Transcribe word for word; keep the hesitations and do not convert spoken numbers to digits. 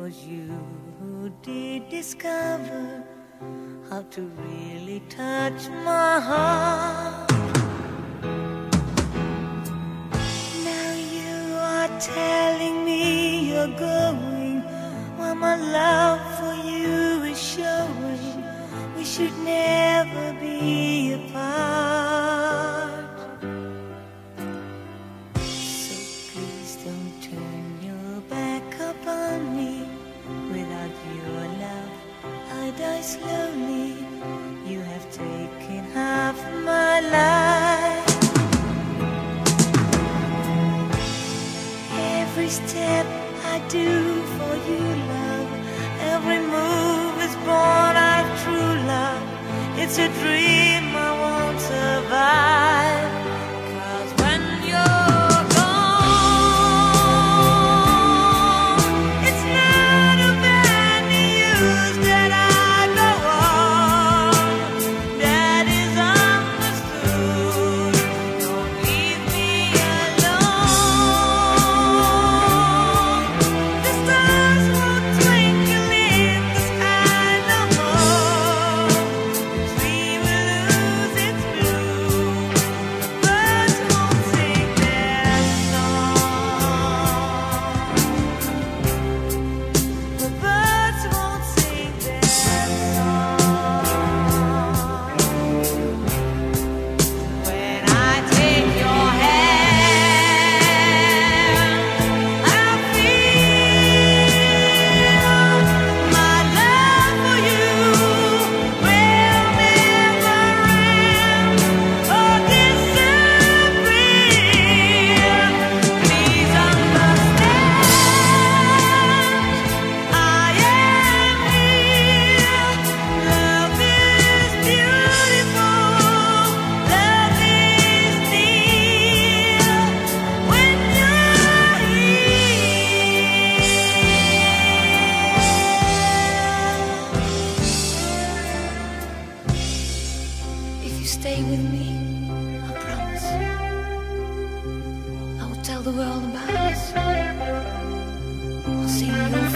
was you who did discover how to really touch my heart. Now you are telling me you're going, while my love for you is showing. We should never be apart. So please don't turn your back upon me. Without your love, I die slowly. You have taken half my life. Every step I do for you, love, every move is born out of true love. It's a dream I won't survive. 'Cause when you're gone, it's not of any use that I go on. That is understood. Don't leave me alone. The stars won't twinkle in the sky no more. The tree will lose its bloom. The birds won't sing their song. The birds won't sing their song. When I take your hand, I feel my love for you will never end or disappear. Please understand, I am here. Love is beautiful, love is near when you're here. If you stay with me, I promise I will tell the world about us. I'll sing you